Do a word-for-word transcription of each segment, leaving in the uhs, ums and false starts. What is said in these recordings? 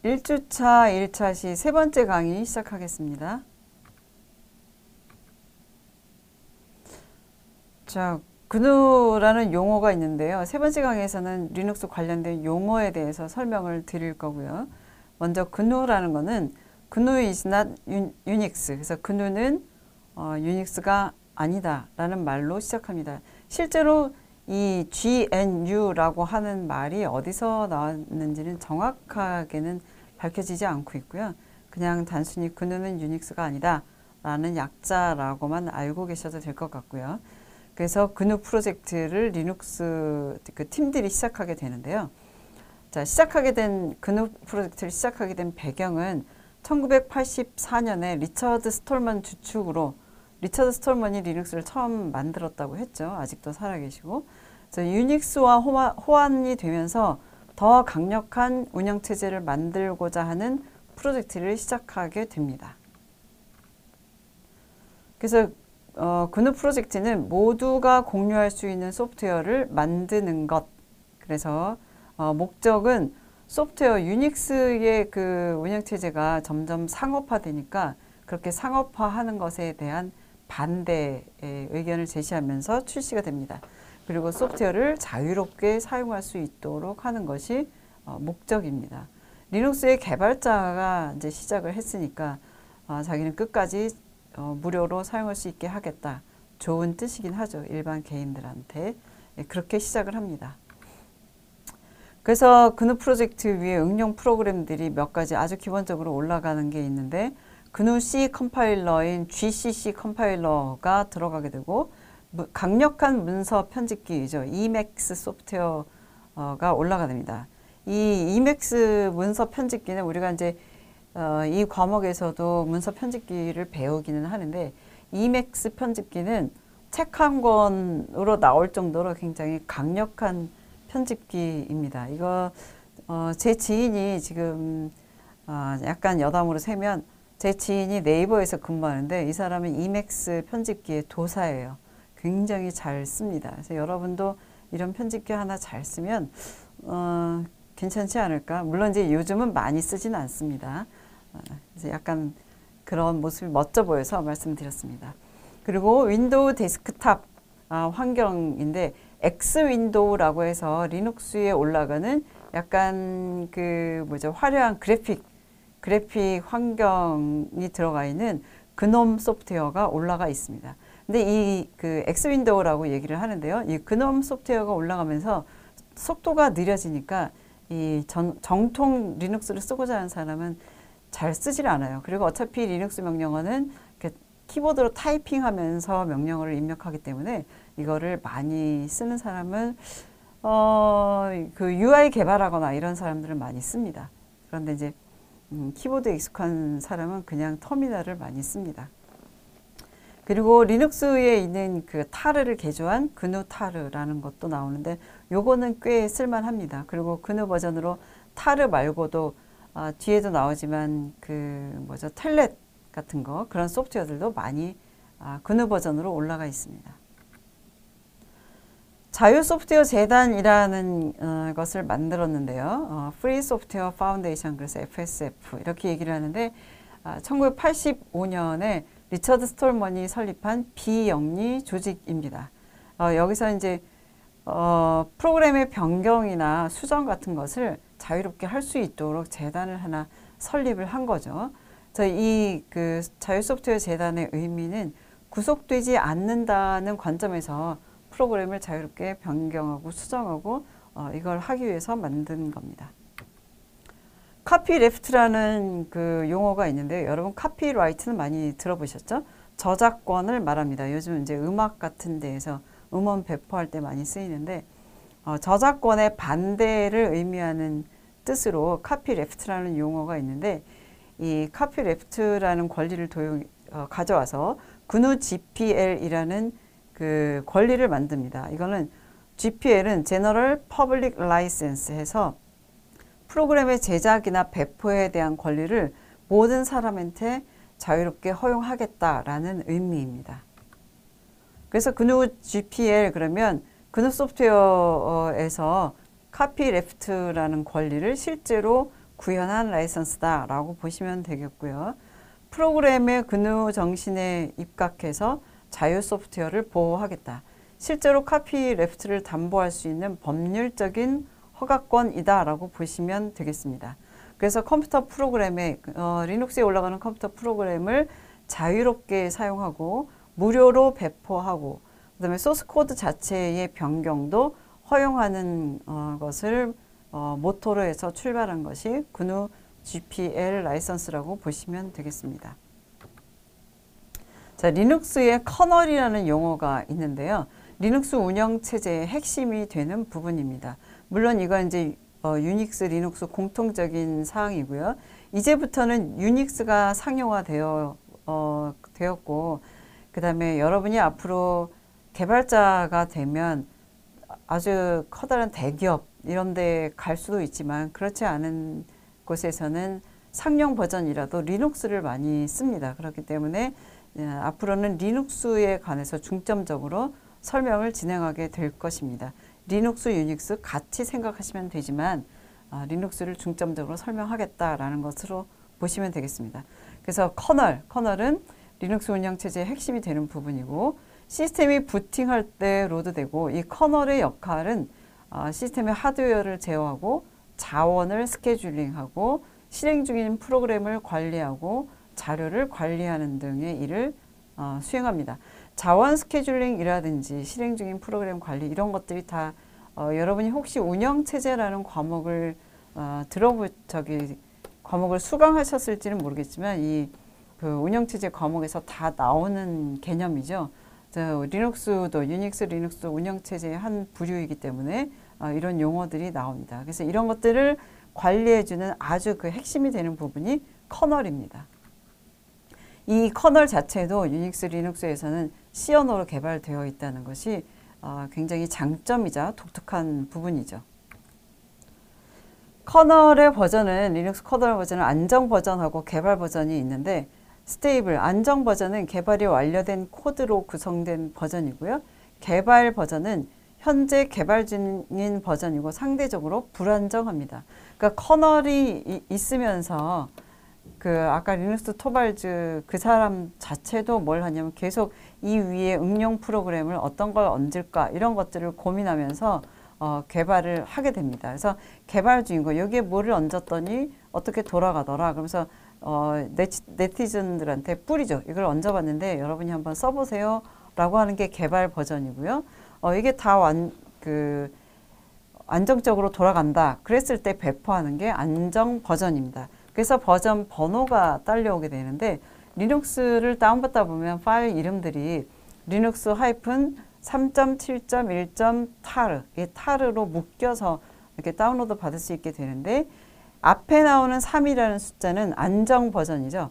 일 주차 일 차 시 세 번째 강의 시작하겠습니다. 자, 그누라는 용어가 있는데요. 세 번째 강의에서는 리눅스 관련된 용어에 대해서 설명을 드릴 거고요. 먼저 그누라는 거는 그누 is not Unix. 그래서 그누는 어, 유닉스가 아니다 라는 말로 시작합니다. 실제로 이 지엔유라고 하는 말이 어디서 나왔는지는 정확하게는 밝혀지지 않고 있고요. 그냥 단순히 그누는 유닉스가 아니다 라는 약자라고만 알고 계셔도 될 것 같고요. 그래서 그누 프로젝트를 리눅스 그 팀들이 시작하게 되는데요. 자, 시작하게 된 그누 프로젝트를 시작하게 된 배경은 천구백팔십사 년에 리처드 스톨먼 주축으로 리처드 스톨먼이 리눅스를 처음 만들었다고 했죠. 아직도 살아계시고. 그래서 유닉스와 호환이 되면서 더 강력한 운영체제를 만들고자 하는 프로젝트를 시작하게 됩니다. 그래서 어, 그누 프로젝트는 모두가 공유할 수 있는 소프트웨어를 만드는 것. 그래서 어, 목적은 소프트웨어 유닉스의 그 운영체제가 점점 상업화되니까 그렇게 상업화하는 것에 대한 반대의 의견을 제시하면서 출시가 됩니다. 그리고 소프트웨어를 자유롭게 사용할 수 있도록 하는 것이 어, 목적입니다. 리눅스의 개발자가 이제 시작을 했으니까 어, 자기는 끝까지 어, 무료로 사용할 수 있게 하겠다. 좋은 뜻이긴 하죠. 일반 개인들한테. 예, 그렇게 시작을 합니다. 그래서 그누 프로젝트 위에 응용 프로그램들이 몇 가지 아주 기본적으로 올라가는 게 있는데 그누 C 컴파일러인 지씨씨 컴파일러가 들어가게 되고 강력한 문서 편집기이죠. 이맥스 소프트웨어가 올라가 됩니다. 이 이맥스 문서 편집기는 우리가 이제 어, 이 과목에서도 문서 편집기를 배우기는 하는데 이맥스 편집기는 책 한 권으로 나올 정도로 굉장히 강력한 편집기입니다. 이거 어, 제 지인이 지금 어, 약간 여담으로 세면 제 지인이 네이버에서 근무하는데 이 사람은 이맥스 편집기의 도사예요. 굉장히 잘 씁니다. 그래서 여러분도 이런 편집기 하나 잘 쓰면 어, 괜찮지 않을까? 물론 이제 요즘은 많이 쓰지는 않습니다. 어, 그래서 약간 그런 모습이 멋져 보여서 말씀드렸습니다. 그리고 윈도우 데스크탑 아, 환경인데 X 윈도우라고 해서 리눅스에 올라가는 약간 그 뭐죠 화려한 그래픽 그래픽 환경이 들어가 있는 그놈 소프트웨어가 올라가 있습니다. 근데 이 그 X 윈도우라고 얘기를 하는데요. 이 그놈 소프트웨어가 올라가면서 속도가 느려지니까 이 전, 정통 리눅스를 쓰고자 하는 사람은 잘 쓰질 않아요. 그리고 어차피 리눅스 명령어는 키보드로 타이핑하면서 명령어를 입력하기 때문에 이거를 많이 쓰는 사람은 어, 그 유아이 개발하거나 이런 사람들은 많이 씁니다. 그런데 이제 음, 키보드에 익숙한 사람은 그냥 터미널을 많이 씁니다. 그리고 리눅스에 있는 그 타르를 개조한 그누 타르라는 것도 나오는데 요거는 꽤 쓸만합니다. 그리고 그누 버전으로 타르 말고도 아, 뒤에도 나오지만 그 뭐죠 텔넷 같은 거 그런 소프트웨어들도 많이 아, 그누 버전으로 올라가 있습니다. 자유 소프트웨어 재단이라는 어, 것을 만들었는데요. 어, Free Software Foundation 그래서 에프에스에프 이렇게 얘기를 하는데 아, 천구백팔십오 년에 리처드 스톨먼이 설립한 비영리 조직입니다. 어, 여기서 이제 어, 프로그램의 변경이나 수정 같은 것을 자유롭게 할 수 있도록 재단을 하나 설립을 한 거죠. 이 그 자유 소프트웨어 재단의 의미는 구속되지 않는다는 관점에서 프로그램을 자유롭게 변경하고 수정하고 어, 이걸 하기 위해서 만든 겁니다. 카피레프트라는 그 용어가 있는데 여러분 카피라이트는 많이 들어보셨죠? 저작권을 말합니다. 요즘 이제 음악 같은 데에서 음원 배포할 때 많이 쓰이는데 어, 저작권의 반대를 의미하는 뜻으로 카피레프트라는 용어가 있는데 이 카피레프트라는 권리를 도용, 어, 가져와서 그누 지피엘이라는 그 권리를 만듭니다. 이거는 지피엘은 General Public License 해서 프로그램의 제작이나 배포에 대한 권리를 모든 사람한테 자유롭게 허용하겠다라는 의미입니다. 그래서 그누 지피엘 그러면 그누 소프트웨어에서 카피레프트라는 권리를 실제로 구현한 라이선스다라고 보시면 되겠고요. 프로그램의 근우 정신에 입각해서 자유 소프트웨어를 보호하겠다. 실제로 카피레프트를 담보할 수 있는 법률적인 허가권이다라고 보시면 되겠습니다. 그래서 컴퓨터 프로그램에 어, 리눅스에 올라가는 컴퓨터 프로그램을 자유롭게 사용하고 무료로 배포하고 그다음에 소스 코드 자체의 변경도 허용하는 어, 것을 어, 모토로 해서 출발한 것이 근우 지피엘 라이선스라고 보시면 되겠습니다. 자, 리눅스의 커널이라는 용어가 있는데요. 리눅스 운영체제의 핵심이 되는 부분입니다. 물론 이건 이제 어, 유닉스, 리눅스 공통적인 사항이고요. 이제부터는 유닉스가 상용화되어 어, 되었고, 그 다음에 여러분이 앞으로 개발자가 되면 아주 커다란 대기업 이런 데 갈 수도 있지만 그렇지 않은 곳에서는 상용 버전이라도 리눅스를 많이 씁니다. 그렇기 때문에 예, 앞으로는 리눅스에 관해서 중점적으로 설명을 진행하게 될 것입니다. 리눅스, 유닉스 같이 생각하시면 되지만 아, 리눅스를 중점적으로 설명하겠다라는 것으로 보시면 되겠습니다. 그래서 커널, 커널은 리눅스 운영체제의 핵심이 되는 부분이고 시스템이 부팅할 때 로드되고 이 커널의 역할은 아, 시스템의 하드웨어를 제어하고 자원을 스케줄링하고 실행 중인 프로그램을 관리하고 자료를 관리하는 등의 일을 어, 수행합니다. 자원 스케줄링이라든지 실행 중인 프로그램 관리 이런 것들이 다 어, 여러분이 혹시 운영체제라는 과목을 어, 들어보 저기 과목을 수강하셨을지는 모르겠지만 이 그 운영체제 과목에서 다 나오는 개념이죠. 저, 리눅스도 유닉스, 리눅스 운영체제의 한 부류이기 때문에 어, 이런 용어들이 나옵니다. 그래서 이런 것들을 관리해주는 아주 그 핵심이 되는 부분이 커널입니다. 이 커널 자체도 유닉스, 리눅스에서는 C 언어로 개발되어 있다는 것이 어, 굉장히 장점이자 독특한 부분이죠. 커널의 버전은 리눅스 커널 버전은 안정 버전하고 개발 버전이 있는데 스테이블, 안정 버전은 개발이 완료된 코드로 구성된 버전이고요. 개발 버전은 현재 개발 중인 버전이고 상대적으로 불안정합니다. 그러니까 커널이 이, 있으면서 그 아까 리눅스 토발즈 그 사람 자체도 뭘 하냐면 계속 이 위에 응용 프로그램을 어떤 걸 얹을까 이런 것들을 고민하면서 어, 개발을 하게 됩니다. 그래서 개발 중인 거 여기에 뭐를 얹었더니 어떻게 돌아가더라. 그러면서 어, 네티, 네티즌들한테 뿌리죠. 이걸 얹어봤는데 여러분이 한번 써보세요. 라고 하는 게 개발 버전이고요. 어, 이게 다 완, 그, 안정적으로 돌아간다. 그랬을 때 배포하는 게 안정 버전입니다. 그래서 버전 번호가 딸려오게 되는데 리눅스를 다운받다 보면 파일 이름들이 리눅스 하이픈 삼 점 칠 점 일 점 타르 이 타르로 묶여서 이렇게 다운로드 받을 수 있게 되는데 앞에 나오는 삼이라는 숫자는 안정 버전이죠.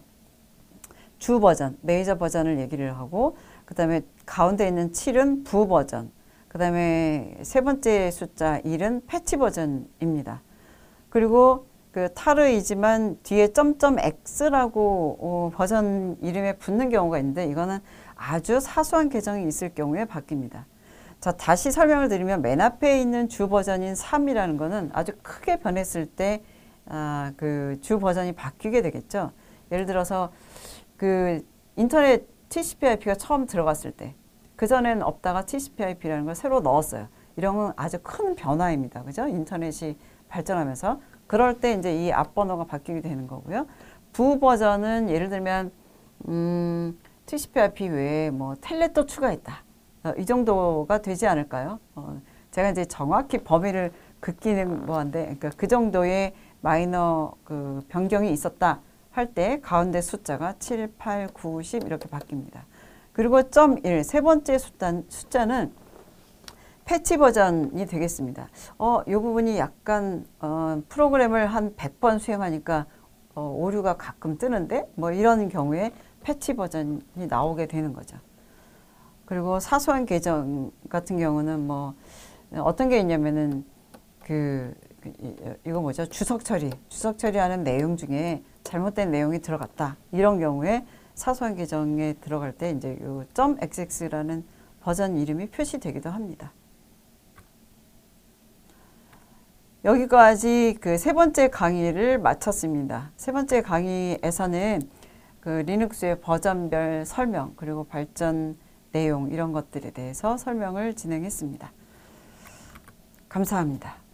주 버전, 메이저 버전을 얘기를 하고 그 다음에 가운데 있는 칠은 부 버전, 그 다음에 세 번째 숫자 일은 패치 버전입니다. 그리고 그 타르이지만 뒤에 점점 X라고 어, 버전 이름에 붙는 경우가 있는데 이거는 아주 사소한 개정이 있을 경우에 바뀝니다. 자, 다시 설명을 드리면 맨 앞에 있는 주 버전인 삼이라는 거는 아주 크게 변했을 때 아, 그 주 버전이 바뀌게 되겠죠. 예를 들어서 그 인터넷 티씨피아이피가 처음 들어갔을 때 그전엔 없다가 티씨피아이피라는 걸 새로 넣었어요. 이런 건 아주 큰 변화입니다. 그죠? 인터넷이 발전하면서 그럴 때 이제 이 앞번호가 바뀌게 되는 거고요. 부 버전은 예를 들면 음, 티씨피아이피 외에 뭐 텔넷도 추가했다. 어, 이 정도가 되지 않을까요? 어, 제가 이제 정확히 범위를 긋기는 뭐한데, 그러니까 그 정도의 마이너 그 변경이 있었다 할 때 가운데 숫자가 칠, 팔, 구, 십 이렇게 바뀝니다. 그리고 점 일, 세 번째 숫자, 숫자는 패치 버전이 되겠습니다. 어, 이 부분이 약간 어, 프로그램을 한 백 번 수행하니까 어, 오류가 가끔 뜨는데 뭐 이런 경우에 패치 버전이 나오게 되는 거죠. 그리고 사소한 계정 같은 경우는 뭐 어떤 게 있냐면은 그 이거 뭐죠? 주석 처리. 주석 처리하는 내용 중에 잘못된 내용이 들어갔다. 이런 경우에 사소한 계정에 들어갈 때 이제 요 .xx라는 버전 이름이 표시되기도 합니다. 여기까지 그 세 번째 강의를 마쳤습니다. 세 번째 강의에서는 그 리눅스의 버전별 설명 그리고 발전 내용 이런 것들에 대해서 설명을 진행했습니다. 감사합니다.